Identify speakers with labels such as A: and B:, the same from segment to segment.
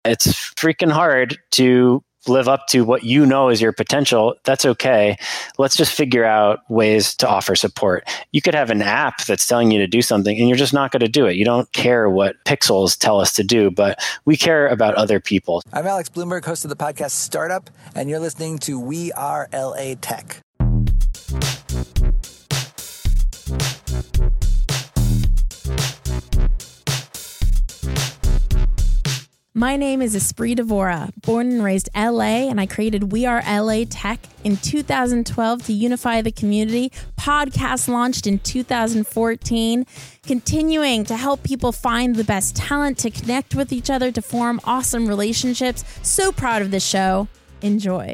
A: It's freaking hard to live up to what you know is your potential. That's okay. Let's just figure out ways to offer support. You could have an app that's telling you to do something and you're just not going to do it. You don't care what pixels tell us to do, but we care about other people.
B: I'm Alex Bloomberg, host of the podcast Startup, and you're listening to We Are LA Tech.
C: My name is Esprit Devora, born and raised LA, and I created We Are LA Tech in 2012 to unify the community. Podcast launched in 2014, continuing to help people find the best talent, to connect with each other, to form awesome relationships. So proud of this show. Enjoy.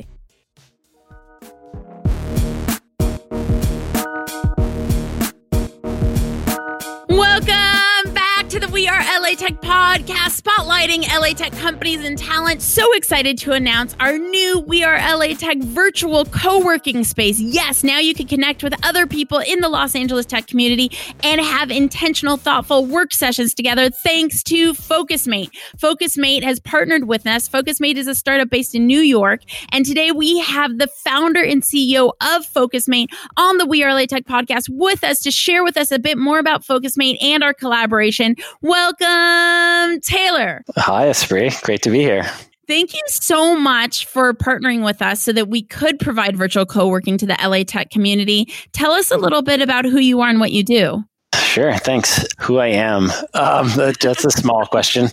C: Welcome back to the We Are LA Tech podcast, spotlighting LA Tech companies and talent. So excited to announce our new We Are LA Tech virtual co-working space. Yes, now you can connect with other people in the Los Angeles tech community and have intentional, thoughtful work sessions together thanks to FocusMate. FocusMate has partnered with us. FocusMate is a startup based in New York. And today we have the founder and CEO of FocusMate on the We Are LA Tech podcast with us to share with us a bit more about FocusMate and our collaboration. Welcome, Taylor.
A: Hi, Esprit. Great to be here.
C: Thank you so much for partnering with us so that we could provide virtual co-working to the LA Tech community. Tell us a little bit about who you are and what you do.
A: Sure. Thanks. Who I am. That's a small question.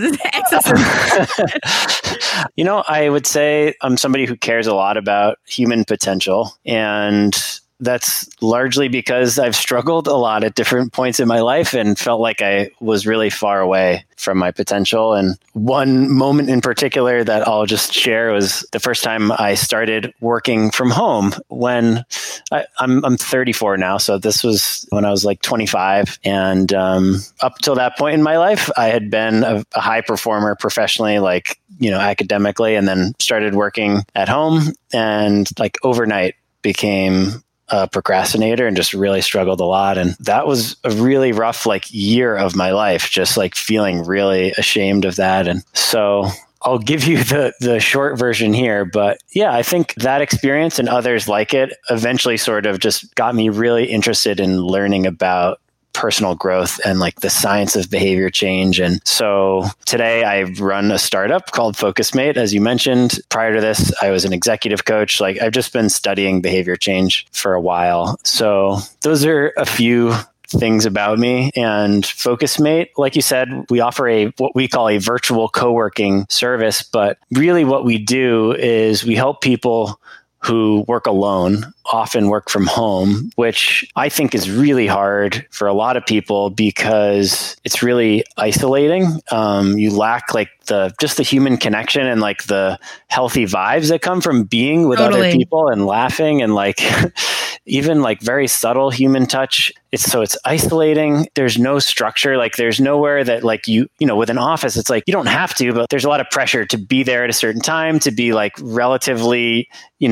A: I would say I'm somebody who cares a lot about human potential, and that's largely because I've struggled a lot at different points in my life and felt like I was really far away from my potential. And one moment in particular that I'll just share was the first time I started working from home when I'm 34 now. So this was when I was like 25. And up till that point in my life, I had been a high performer professionally, academically, and then started working at home and overnight became a procrastinator and just really struggled a lot. And that was a really rough year of my life, just feeling really ashamed of that. And so I'll give you the short version here. But yeah, I think that experience and others like it eventually sort of just got me really interested in learning about personal growth and the science of behavior change. And so today I run a startup called FocusMate. As you mentioned, prior to this, I was an executive coach. I've just been studying behavior change for a while. So those are a few things about me. And FocusMate, like you said, we offer what we call a virtual co-working service. But really what we do is we help people who work alone, often work from home, which I think is really hard for a lot of people because it's really isolating. You lack just the human connection and the healthy vibes that come from being with other people and laughing and even very subtle human touch. It's isolating. There's no structure. There's nowhere that with an office, it's you don't have to, but there's a lot of pressure to be there at a certain time, to be relatively,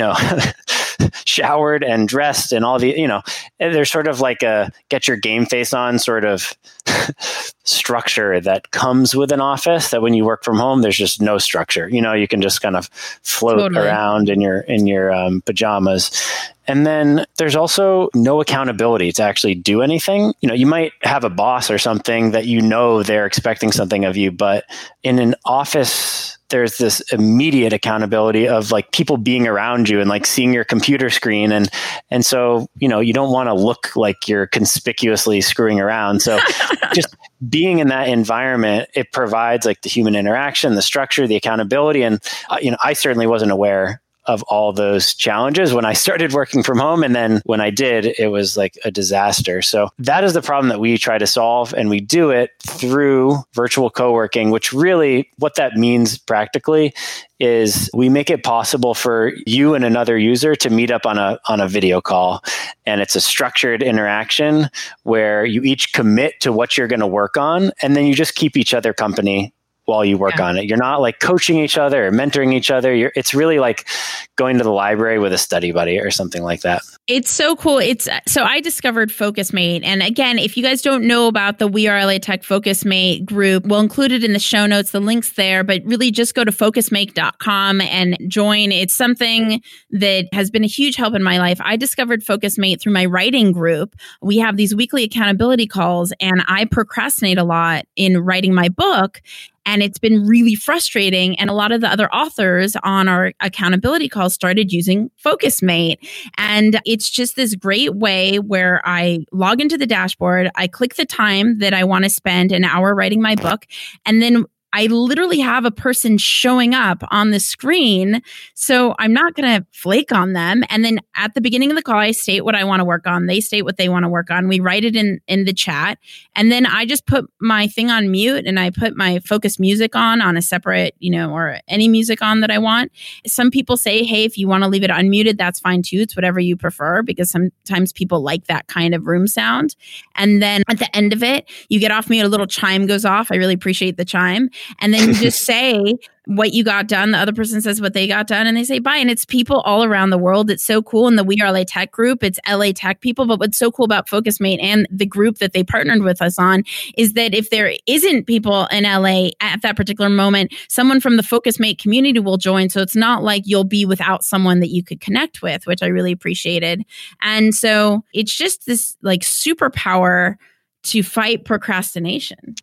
A: showered and dressed and all the, there's sort of a get your game face on sort of structure that comes with an office that when you work from home, there's just no structure. You can just kind of float around in your pajamas. And then there's also no accountability to actually do anything. You might have a boss or something that they're expecting something of you, but in an office, there's this immediate accountability of people being around you and seeing your computer screen. And so, you don't want to look like you're conspicuously screwing around. So just being in that environment, it provides the human interaction, the structure, the accountability. And, I certainly wasn't aware of all those challenges when I started working from home. And then when I did, it was a disaster. So that is the problem that we try to solve. And we do it through virtual co-working, which really what that means practically is we make it possible for you and another user to meet up on a video call. And it's a structured interaction where you each commit to what you're going to work on. And then you just keep each other company while you work on it. You're not like coaching each other or mentoring each other. It's really like going to the library with a study buddy or something like that.
C: It's so cool. So I discovered FocusMate. And again, if you guys don't know about the We Are LA Tech FocusMate group, we'll include it in the show notes, the links there, but really just go to focusmate.com and join. It's something that has been a huge help in my life. I discovered FocusMate through my writing group. We have these weekly accountability calls, and I procrastinate a lot in writing my book. And it's been really frustrating. And a lot of the other authors on our accountability calls started using FocusMate. And it's just this great way where I log into the dashboard, I click the time that I want to spend an hour writing my book, and then I literally have a person showing up on the screen. So I'm not going to flake on them. And then at the beginning of the call, I state what I want to work on. They state what they want to work on. We write it in the chat. And then I just put my thing on mute and I put my focus music on a separate, or any music on that I want. Some people say, hey, if you want to leave it unmuted, that's fine too. It's whatever you prefer, because sometimes people like that kind of room sound. And then at the end of it, you get off mute, a little chime goes off. I really appreciate the chime. And then you just say what you got done. The other person says what they got done, and they say bye. And it's people all around the world. It's so cool. In the We Are LA Tech group, it's LA Tech people. But what's so cool about FocusMate and the group that they partnered with us on is that if there isn't people in LA at that particular moment, someone from the FocusMate community will join. So it's not like you'll be without someone that you could connect with, which I really appreciated. And so it's just this like superpower to fight procrastination.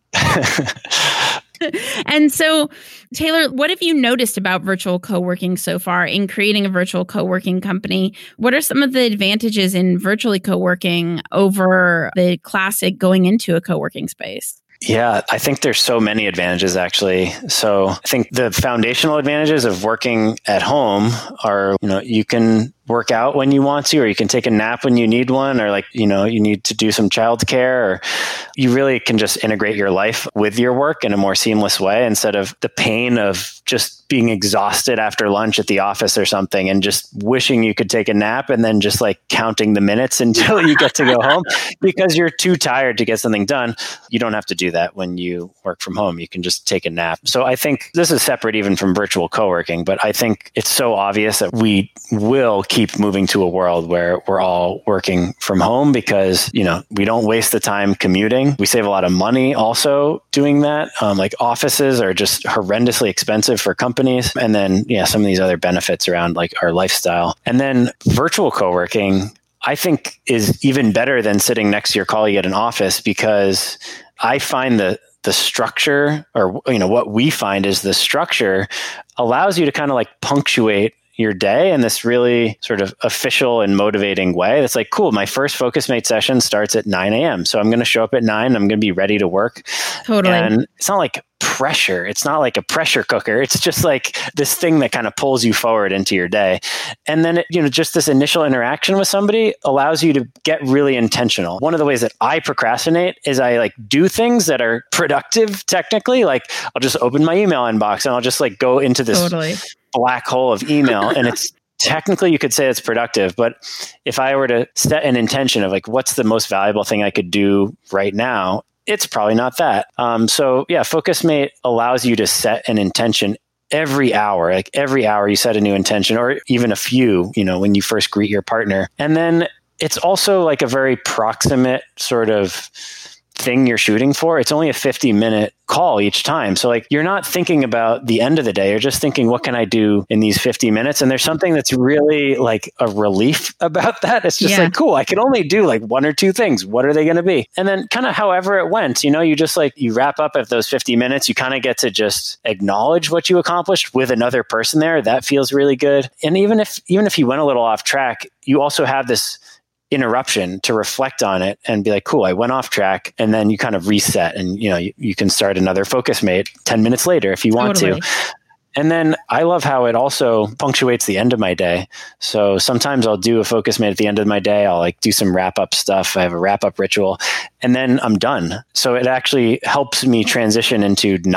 C: And so, Taylor, what have you noticed about virtual co-working so far in creating a virtual co-working company? What are some of the advantages in virtually co-working over the classic going into a co-working space?
A: Yeah, I think there's so many advantages, actually. So I think the foundational advantages of working at home are, you can work out when you want to, or you can take a nap when you need one, or you need to do some childcare, or you really can just integrate your life with your work in a more seamless way instead of the pain of just being exhausted after lunch at the office or something and just wishing you could take a nap and then just counting the minutes until you get to go home because you're too tired to get something done. You don't have to do that when you work from home. You can just take a nap. So I think this is separate even from virtual co-working, but I think it's so obvious that we will keep moving to a world where we're all working from home because, we don't waste the time commuting. We save a lot of money also doing that. Offices are just horrendously expensive for companies. And then, some of these other benefits around our lifestyle. And then virtual co-working, I think, is even better than sitting next to your colleague at an office, because I find the structure, or, what we find is the structure allows you to kind of punctuate your day in this really sort of official and motivating way. It's cool, my first FocusMate session starts at 9 a.m. So I'm going to show up at 9. I'm going to be ready to work.
C: Totally.
A: And it's not like pressure. It's not like a pressure cooker. It's just this thing that kind of pulls you forward into your day. And then, just this initial interaction with somebody allows you to get really intentional. One of the ways that I procrastinate is I do things that are productive technically. I'll just open my email inbox and I'll just go into this black hole of email. And it's technically, you could say it's productive, but if I were to set an intention of what's the most valuable thing I could do right now, it's probably not that. So FocusMate allows you to set an intention every hour. Every hour you set a new intention, or even a few, when you first greet your partner. And then it's also a very proximate sort of thing you're shooting for. It's only a 50-minute call each time. So you're not thinking about the end of the day. You're just thinking, what can I do in these 50 minutes? And there's something that's really a relief about that. It's just cool. I can only do one or two things. What are they going to be? And then kind of however it went, you just you wrap up at those 50 minutes, you kind of get to just acknowledge what you accomplished with another person there. That feels really good. And even if you went a little off track, you also have this interruption to reflect on it and be cool, I went off track. And then you kind of reset and, you can start another FocusMate 10 minutes later if you want to. And then I love how it also punctuates the end of my day. So sometimes I'll do a FocusMate at the end of my day. I'll do some wrap up stuff. I have a wrap up ritual and then I'm done. So it actually helps me transition into not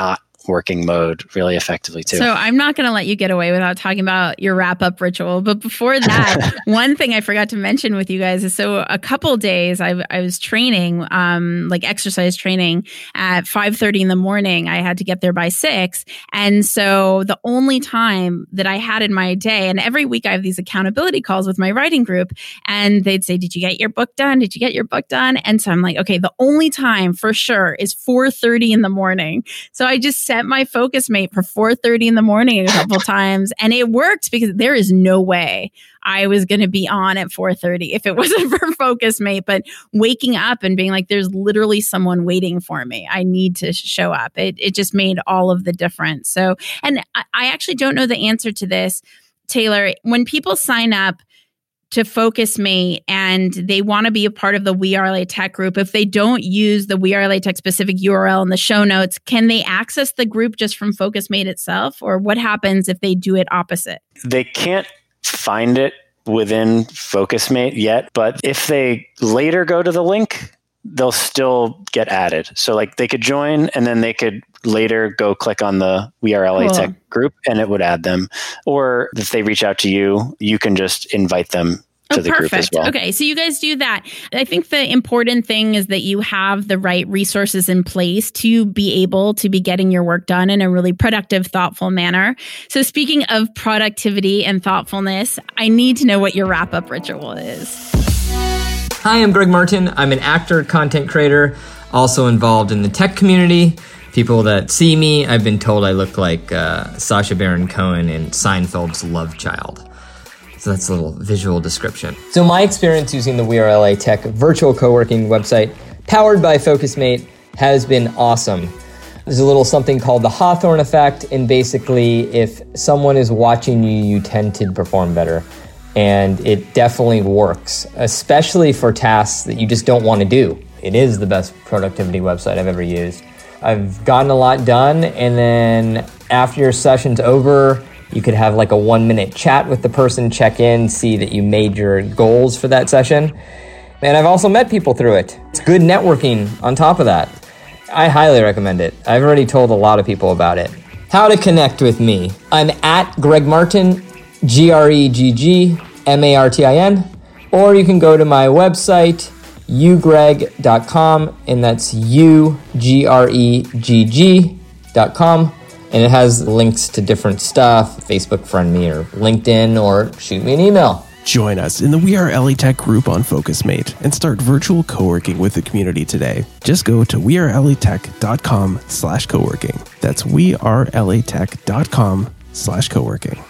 A: working mode really effectively too.
C: So I'm not going to let you get away without talking about your wrap-up ritual. But before that, one thing I forgot to mention with you guys is, so a couple days I was training, like exercise training at 5:30 in the morning. I had to get there by 6. And so the only time that I had in my day, and every week I have these accountability calls with my writing group, and they'd say, did you get your book done? Did you get your book done? And so I'm like, okay, the only time for sure is 4:30 in the morning. So I just set my Focus Mate for 4:30 in the morning a couple times, and it worked because there is no way I was going to be on at 4:30 if it wasn't for Focus Mate. But waking up and being like, there's literally someone waiting for me, I need to show up. It just made all of the difference. So, and I actually don't know the answer to this, Taylor. When people sign up to Focus Mate and they want to be a part of the We Are LA Tech group, if they don't use the We Are LA Tech specific URL in the show notes, can they access the group just from Focus Mate itself? Or what happens if they do it opposite?
A: They can't find it within Focus Mate yet, but if they later go to the link, they'll still get added. So like they could join and then they could later go click on the We Are LA Tech group and it would add them. Or if they reach out to you, you can just invite them to the group as well.
C: Okay, so you guys do that. I think the important thing is that you have the right resources in place to be able to be getting your work done in a really productive, thoughtful manner. So speaking of productivity and thoughtfulness, I need to know what your wrap-up ritual is.
D: Hi, I'm Greg Martin. I'm an actor, content creator, also involved in the tech community. People that see me, I've been told I look like Sacha Baron Cohen in Seinfeld's Love Child. So that's a little visual description. So my experience using the We Are LA Tech virtual co-working website powered by Focus Mate has been awesome. There's a little something called the Hawthorne effect, and basically if someone is watching you, you tend to perform better. And it definitely works, especially for tasks that you just don't want to do. It is the best productivity website I've ever used. I've gotten a lot done, and then after your session's over, you could have like a 1-minute chat with the person, check in, see that you made your goals for that session. And I've also met people through it. It's good networking on top of that. I highly recommend it. I've already told a lot of people about it. How to connect with me. I'm at Greg Martin, GreggMartin, or you can go to my website, ugreg.com, and that's UGREGG.com, and it has links to different stuff, Facebook friend me or LinkedIn, or shoot me an email.
E: Join us in the We Are LA Tech group on Focus Mate and start virtual co-working with the community today. Just go to wearelatech.com/co-working. That's wearelatech.com/co-working.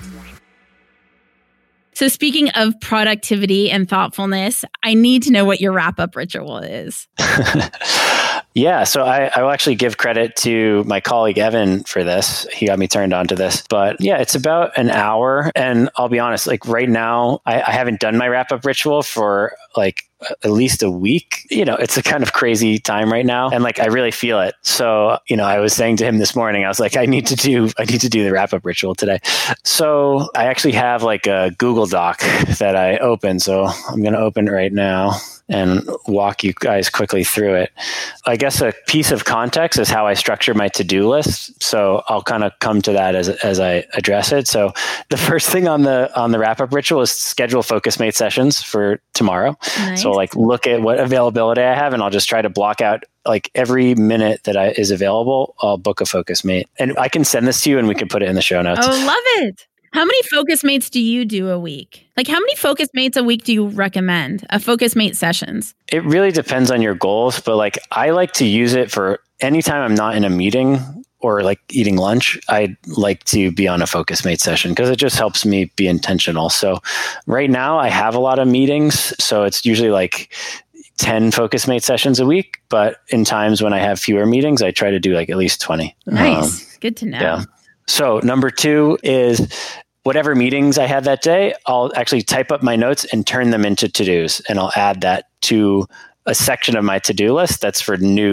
C: So speaking of productivity and thoughtfulness, I need to know what your wrap-up ritual is.
A: Yeah, so I will actually give credit to my colleague Evan for this. He got me turned on to this. But yeah, it's about an hour. And I'll be honest, like right now, I haven't done my wrap-up ritual for like at least a week. You know, it's a kind of crazy time right now. And like, I really feel it. So, you know, I was saying to him this morning, I was like, I need to do the wrap-up ritual today. So I actually have like a Google Doc that I open. So I'm going to open it right now and walk you guys quickly through it. I guess a piece of context is how I structure my to-do list. So I'll kind of come to that as I address it. So the first thing on the wrap-up ritual is schedule Focus Mate sessions for tomorrow. Nice. So like look at what availability I have, and I'll just try to block out like every minute that is available. I'll book a Focus Mate, and I can send this to you and we can put it in the show notes.
C: Oh, love it. How many Focus Mates do you do a week? Like how many Focus Mates a week do you recommend? Focus Mate sessions?
A: It really depends on your goals, but like I like to use it for anytime I'm not in a meeting or like eating lunch. I'd like to be on a Focus Mate session because it just helps me be intentional. So right now I have a lot of meetings, so it's usually like 10 Focus Mate sessions a week, but in times when I have fewer meetings, I try to do like at least 20.
C: Nice. Good to know.
A: Yeah. So number 2 is whatever meetings I had that day, I'll actually type up my notes and turn them into to-dos. And I'll add that to a section of my to-do list that's for new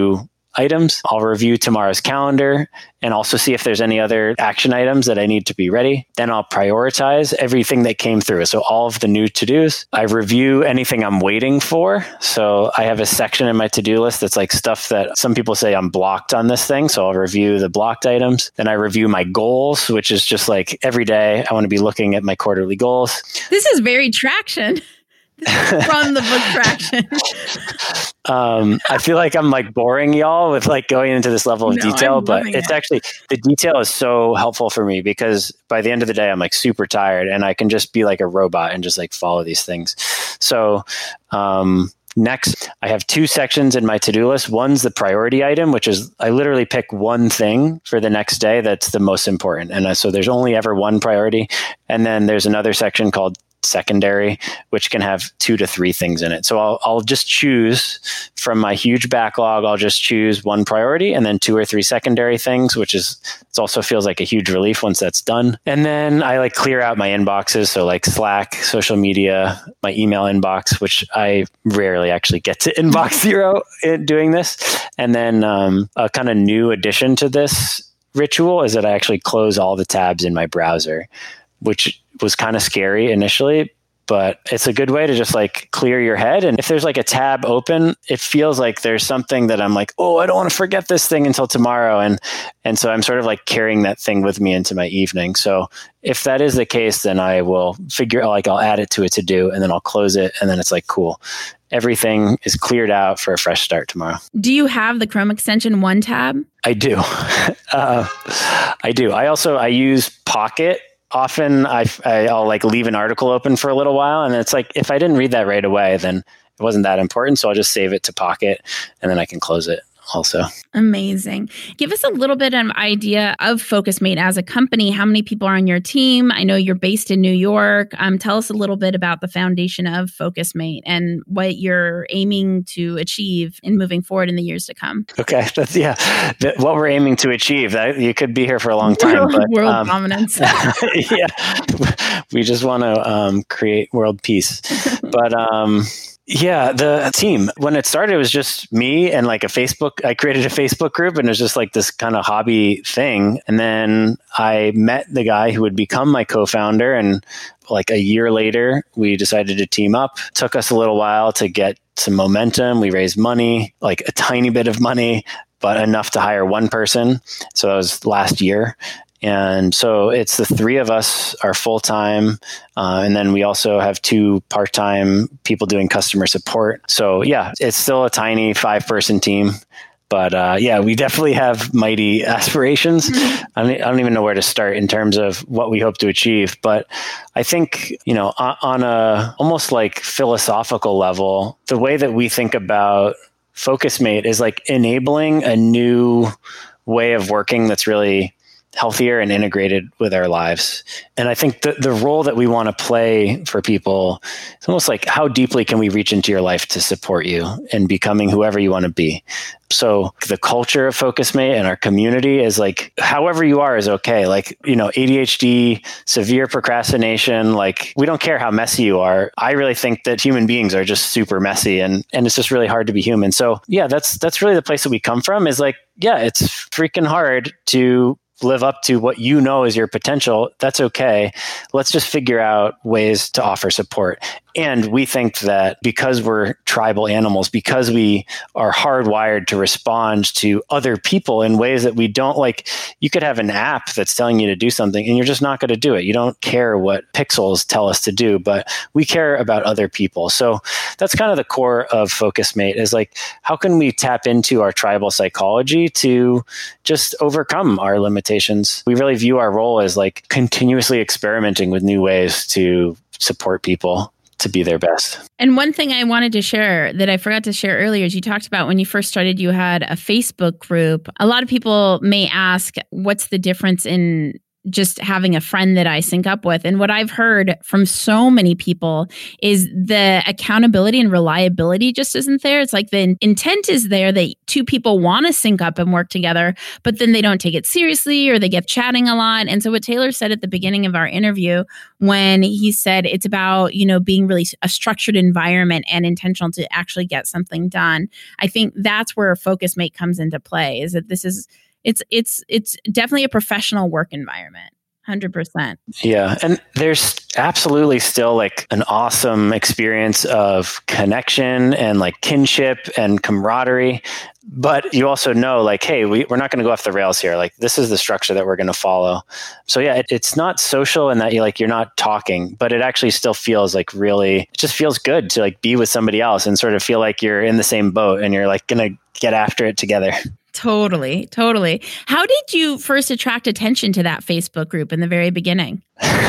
A: items. I'll review tomorrow's calendar and also see if there's any other action items that I need to be ready. Then I'll prioritize everything that came through. So all of the new to-dos. I review anything I'm waiting for. So I have a section in my to-do list that's like stuff that some people say I'm blocked on this thing. So I'll review the blocked items. Then I review my goals, which is just like every day I want to be looking at my quarterly goals.
C: This is very Traction. From the book Traction.
A: I feel like I'm like boring y'all with like going into this level of detail, but it's actually, the detail is so helpful for me because by the end of the day, I'm like super tired and I can just be like a robot and just like follow these things. So, next, I have 2 sections in my to-do list. One's the priority item, which is I literally pick one thing for the next day that's the most important. And so there's only ever one priority. And then there's another section called secondary, which can have 2 to 3 things in it. So I'll just choose from my huge backlog. I'll just choose one priority and then 2 or 3 secondary things, which is, it also feels like a huge relief once that's done. And then I like clear out my inboxes. So like Slack, social media, my email inbox, which I rarely actually get to inbox 0 in doing this. And then a kind of new addition to this ritual is that I actually close all the tabs in my browser, which was kind of scary initially, but it's a good way to just like clear your head. And if there's like a tab open, it feels like there's something that I'm like, oh, I don't want to forget this thing until tomorrow. And so I'm sort of like carrying that thing with me into my evening. So if that is the case, then I will I'll add it to a to-do and then I'll close it. And then it's like, cool. Everything is cleared out for a fresh start tomorrow.
C: Do you have the Chrome extension OneTab?
A: I do. I do. I use Pocket. Often I'll like leave an article open for a little while. And it's like, if I didn't read that right away, then it wasn't that important. So I'll just save it to Pocket and then I can close it also.
C: Amazing. Give us a little bit of an idea of FocusMate as a company. How many people are on your team? I know you're based in New York. Tell us a little bit about the foundation of FocusMate and what you're aiming to achieve in moving forward in the years to come.
A: Okay. What we're aiming to achieve. You could be here for a long time.
C: World dominance.
A: Yeah. We just want to create world peace. But yeah, the team, when it started, it was just me and like I created a Facebook group and it was just like this kind of hobby thing. And then I met the guy who would become my co-founder. And like a year later, we decided to team up. It took us a little while to get some momentum. We raised money, like a tiny bit of money, but enough to hire one person. So that was last year. And so it's the 3 of us are full-time. And then we also have 2 part-time people doing customer support. So yeah, it's still a tiny 5-person team. But yeah, we definitely have mighty aspirations. I don't even know where to start in terms of what we hope to achieve. But I think, on a almost like philosophical level, the way that we think about FocusMate is like enabling a new way of working that's really healthier and integrated with our lives. And I think the role that we want to play for people, it's almost like how deeply can we reach into your life to support you in becoming whoever you want to be. So the culture of FocusMate and our community is like, however you are is okay. Like, ADHD, severe procrastination, like we don't care how messy you are. I really think that human beings are just super messy and it's just really hard to be human. So yeah, that's really the place that we come from is like, yeah, it's freaking hard to live up to what you know is your potential. That's okay. Let's just figure out ways to offer support. And we think that because we're tribal animals, because we are hardwired to respond to other people in ways that we don't like, you could have an app that's telling you to do something and you're just not going to do it. You don't care what pixels tell us to do, but we care about other people. So that's kind of the core of FocusMate is like, how can we tap into our tribal psychology to just overcome our limitations? We really view our role as like continuously experimenting with new ways to support people to be their best.
C: And one thing I wanted to share that I forgot to share earlier is you talked about when you first started, you had a Facebook group. A lot of people may ask, what's the difference in just having a friend that I sync up with. And what I've heard from so many people is the accountability and reliability just isn't there. It's like the intent is there that two people want to sync up and work together, but then they don't take it seriously or they get chatting a lot. And so what Taylor said at the beginning of our interview, when he said it's about, being really a structured environment and intentional to actually get something done, I think that's where FocusMate comes into play, is that it's definitely a professional work environment. 100%.
A: Yeah. And there's absolutely still like an awesome experience of connection and like kinship and camaraderie. But you also know like, hey, we're not going to go off the rails here. Like this is the structure that we're going to follow. So yeah, it's not social in that you're not talking, but it actually still feels like it just feels good to like be with somebody else and sort of feel like you're in the same boat and you're like going to get after it together.
C: Totally. How did you first attract attention to that Facebook group in the very beginning?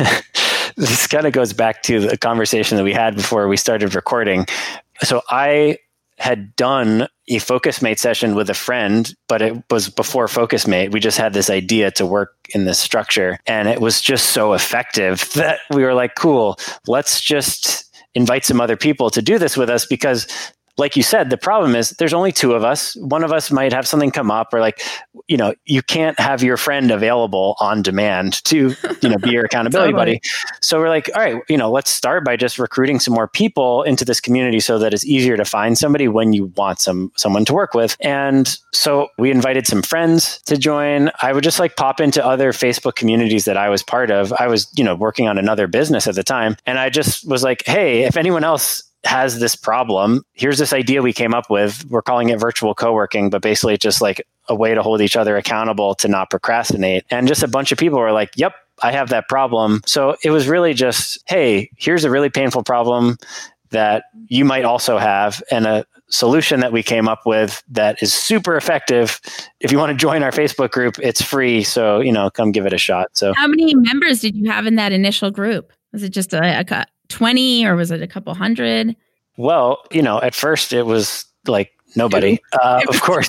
A: This kind of goes back to the conversation that we had before we started recording. So I had done a FocusMate session with a friend, but it was before FocusMate. We just had this idea to work in this structure, and it was just so effective that we were like, cool, let's just invite some other people to do this with us, because like you said, the problem is there's only two of us. One of us might have something come up, or like, you can't have your friend available on demand to, be your accountability buddy. So we're like, all right, let's start by just recruiting some more people into this community so that it's easier to find somebody when you want someone to work with. And so we invited some friends to join. I would just like pop into other Facebook communities that I was part of. I was, working on another business at the time. And I just was like, hey, if anyone else has this problem, here's this idea we came up with. We're calling it virtual co-working, but basically it's just like a way to hold each other accountable to not procrastinate. And just a bunch of people were like, yep, I have that problem. So it was really just, hey, here's a really painful problem that you might also have, and a solution that we came up with that is super effective. If you want to join our Facebook group, it's free. So, come give it a shot. So
C: how many members did you have in that initial group? Was it just a 20 or was it a couple hundred?
A: Well, at first it was like nobody, of course.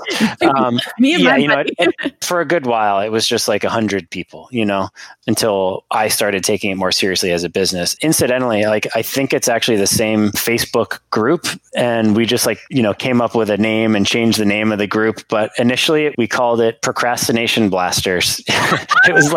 C: Me and
A: for a good while, it was just like 100 people, until I started taking it more seriously as a business. Incidentally, like, I think it's actually the same Facebook group, and we just came up with a name and changed the name of the group. But initially we called it Procrastination Blasters. It was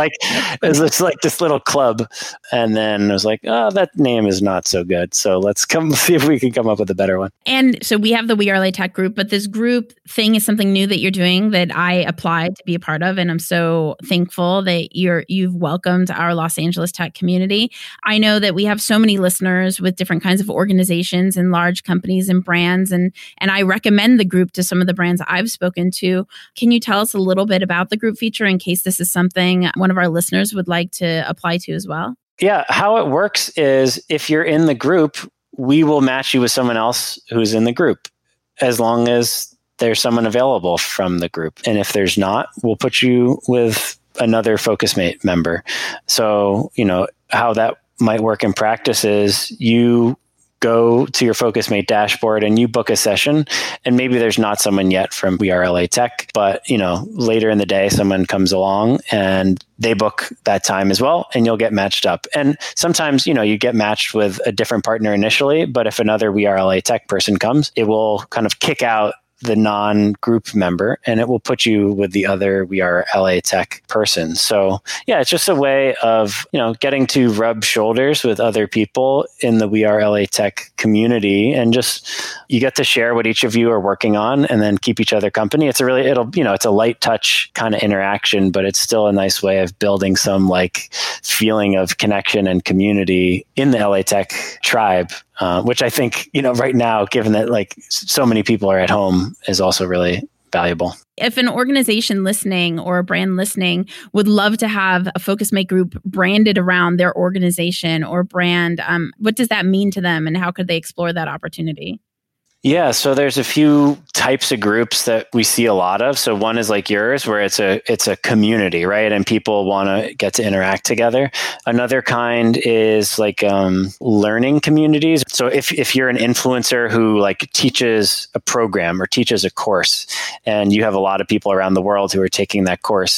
A: like this little club. And then I was like, oh, that name is not so good. So let's see if we can come up with a better one.
C: And so we have the We Are LA Tech group, but this group thing is something new that you're doing that I applied to be a part of. And I'm so thankful that you've welcomed our Los Angeles tech community. I know that we have so many listeners with different kinds of organizations and large companies and brands. And I recommend the group to some of the brands I've spoken to. Can you tell us a little bit about the group feature in case this is something one of our listeners would like to apply to as well?
A: Yeah. How it works is if you're in the group, we will match you with someone else who's in the group, as long as there's someone available from the group. And if there's not, we'll put you with another FocusMate member. So, how that might work in practice is you go to your FocusMate dashboard and you book a session, and maybe there's not someone yet from We Are LA Tech, but later in the day, someone comes along and they book that time as well, and you'll get matched up. And sometimes, you get matched with a different partner initially, but if another We Are LA Tech person comes, it will kind of kick out the non-group member, and it will put you with the other We Are LA Tech person. So yeah, it's just a way of, getting to rub shoulders with other people in the We Are LA Tech community, and just, you get to share what each of you are working on and then keep each other company. It's it's a light touch kind of interaction, but it's still a nice way of building some like feeling of connection and community in the LA Tech tribe. Which I think, right now, given that like so many people are at home, is also really valuable.
C: If an organization listening or a brand listening would love to have a FocusMate group branded around their organization or brand, what does that mean to them, and how could they explore that opportunity?
A: Yeah, so there's a few types of groups that we see a lot of. So one is like yours, where it's a community, right? And people want to get to interact together. Another kind is like learning communities. So if you're an influencer who like teaches a program or teaches a course, and you have a lot of people around the world who are taking that course,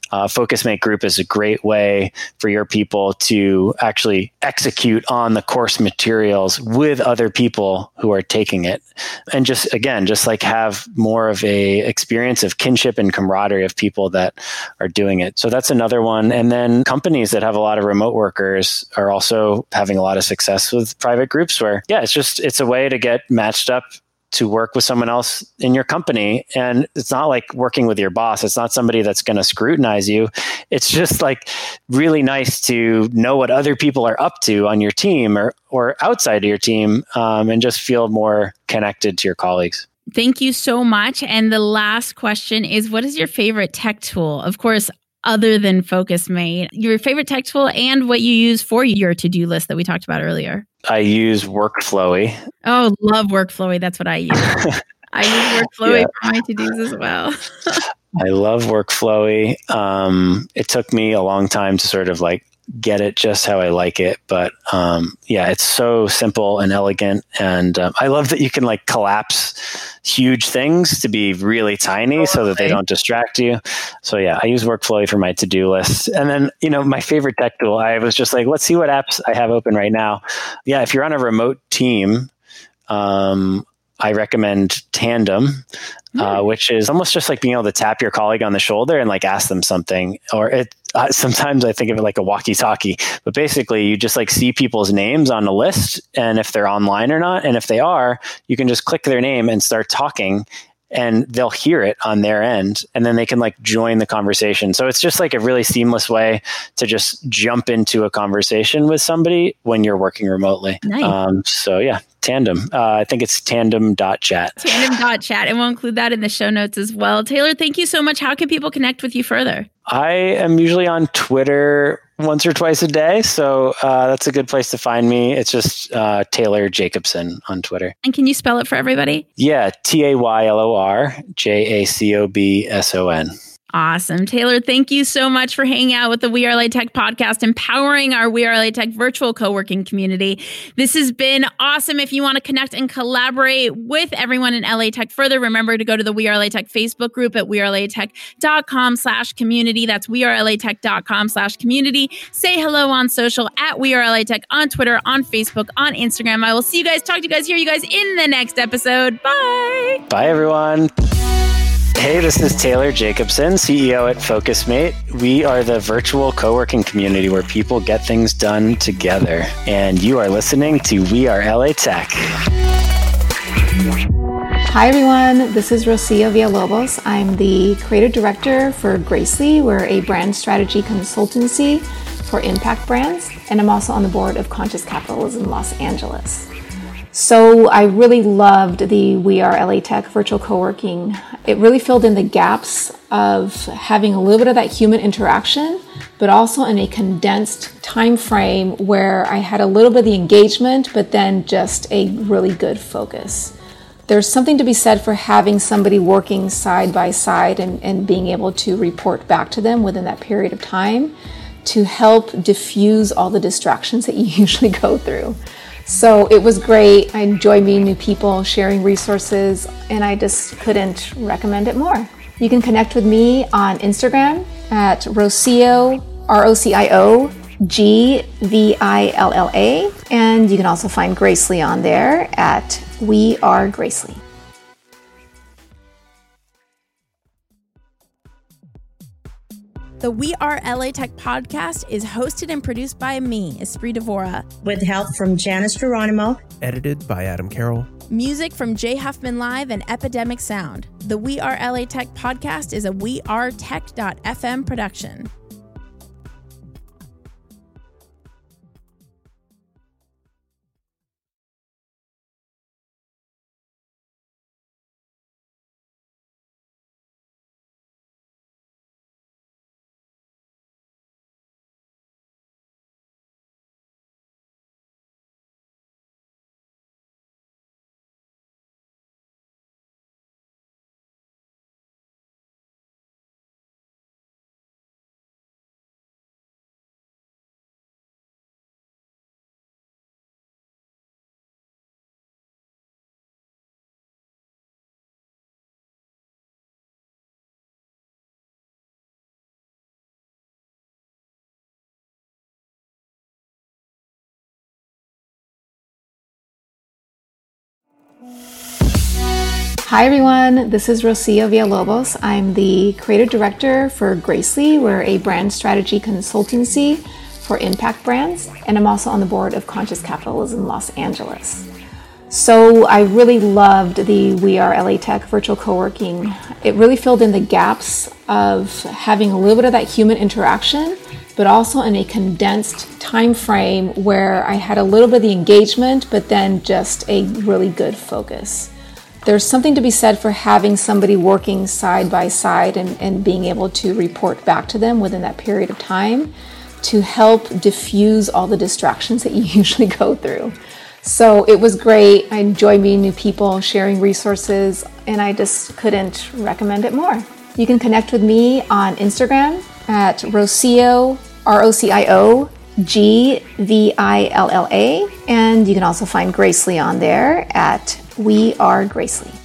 A: FocusMate group is a great way for your people to actually execute on the course materials with other people who are taking it. And just like have more of a experience of kinship and camaraderie of people that are doing it. So that's another one. And then companies that have a lot of remote workers are also having a lot of success with private groups where, it's a way to get matched up to work with someone else in your company. And it's not like working with your boss. It's not somebody that's going to scrutinize you. It's just like really nice to know what other people are up to on your team or outside of your team, and just feel more connected to your colleagues.
C: Thank you so much. And the last question is, what is your favorite tech tool? Of course, other than FocusMate, your favorite tech tool and what you use for your to-do list that we talked about earlier.
A: I use Workflowy.
C: Oh, love Workflowy. That's what I use. I use Workflowy for my to-dos as well.
A: I love Workflowy. It took me a long time to sort of like get it just how I like it. But it's so simple and elegant. And I love that you can like collapse huge things to be really tiny so that they don't distract you. So I use Workflowy for my to-do list. And then, my favorite tech tool, I was just like, let's see what apps I have open right now. Yeah, if you're on a remote team, I recommend Tandem, which is almost just like being able to tap your colleague on the shoulder and like ask them something. Or sometimes I think of it like a walkie-talkie, but basically you just like see people's names on a list and if they're online or not. And if they are, you can just click their name and start talking and they'll hear it on their end and then they can like join the conversation. So it's just like a really seamless way to just jump into a conversation with somebody when you're working remotely.
C: Nice.
A: Tandem. I think it's tandem.chat.
C: Tandem.chat. And we'll include that in the show notes as well. Taylor, thank you so much. How can people connect with you further?
A: I am usually on Twitter once or twice a day. So that's a good place to find me. It's just Taylor Jacobson on Twitter.
C: And can you spell it for everybody?
A: Yeah. TaylorJacobson.
C: Awesome. Taylor, thank you so much for hanging out with the We Are LA Tech podcast, empowering our We Are LA Tech virtual co-working community. This has been awesome. If you want to connect and collaborate with everyone in LA Tech further, remember to go to the We Are LA Tech Facebook group at wearelatech.com/community. That's wearelatech.com/community. Say hello on social at We Are LA Tech on Twitter, on Facebook, on Instagram. I will see you guys, talk to you guys, hear you guys in the next episode. Bye.
A: Bye, everyone. Hey, this is Taylor Jacobson, CEO at FocusMate. We are the virtual co-working community where people get things done together. And you are listening to We Are LA Tech.
F: Hi, everyone. This is Rocio Villalobos. I'm the creative director for Gracely. We're a brand strategy consultancy for impact brands. And I'm also on the board of Conscious Capitalism Los Angeles. So I really loved the We Are LA Tech virtual co-working. It really filled in the gaps of having a little bit of that human interaction, but also in a condensed time frame where I had a little bit of the engagement, but then just a really good focus. There's something to be said for having somebody working side by side and being able to report back to them within that period of time to help diffuse all the distractions that you usually go through. So it was great. I enjoy meeting new people, sharing resources, and I just couldn't recommend it more. You can connect with me on Instagram at Rocio, ROCIO, GVILLA, and you can also find Gracely on there at We Are Gracely.
C: The We Are LA Tech podcast is hosted and produced by me, Esprit Devora.
G: With help from Janice Geronimo.
E: Edited by Adam Carroll.
C: Music from Jay Huffman Live and Epidemic Sound. The We Are LA Tech podcast is a wearetech.fm production.
F: Hi everyone, this is Rocio Villalobos. I'm the creative director for Gracely. We're a brand strategy consultancy for impact brands, and I'm also on the board of Conscious Capitalism Los Angeles. So I really loved the We Are LA Tech virtual co-working. It really filled in the gaps of having a little bit of that human interaction, but also in a condensed time frame where I had a little bit of the engagement, but then just a really good focus. There's something to be said for having somebody working side by side and being able to report back to them within that period of time to help diffuse all the distractions that you usually go through. So it was great. I enjoy meeting new people, sharing resources, and I just couldn't recommend it more. You can connect with me on Instagram at Rocio, ROCIO, GVILLA, and you can also find Gracely on there at We Are Gracely.